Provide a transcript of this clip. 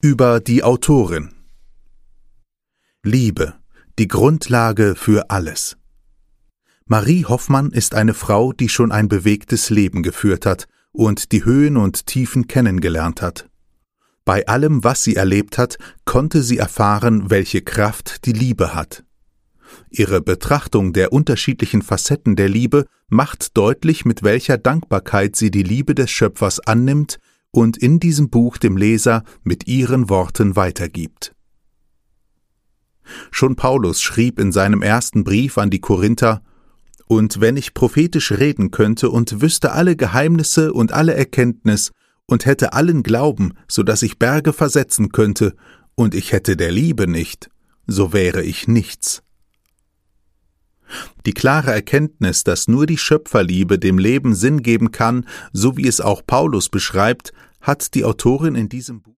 Über die Autorin. Liebe, die Grundlage für alles. Marie Hoffmann ist eine Frau, die schon ein bewegtes Leben geführt hat und die Höhen und Tiefen kennengelernt hat. Bei allem, was sie erlebt hat, konnte sie erfahren, welche Kraft die Liebe hat. Ihre Betrachtung der unterschiedlichen Facetten der Liebe macht deutlich, mit welcher Dankbarkeit sie die Liebe des Schöpfers annimmt und in diesem Buch dem Leser mit ihren Worten weitergibt. Schon Paulus schrieb in seinem ersten Brief an die Korinther: »Und wenn ich prophetisch reden könnte und wüsste alle Geheimnisse und alle Erkenntnis und hätte allen Glauben, so dass ich Berge versetzen könnte, und ich hätte der Liebe nicht, so wäre ich nichts.« Die klare Erkenntnis, dass nur die Schöpferliebe dem Leben Sinn geben kann, so wie es auch Paulus beschreibt, hat die Autorin in diesem Buch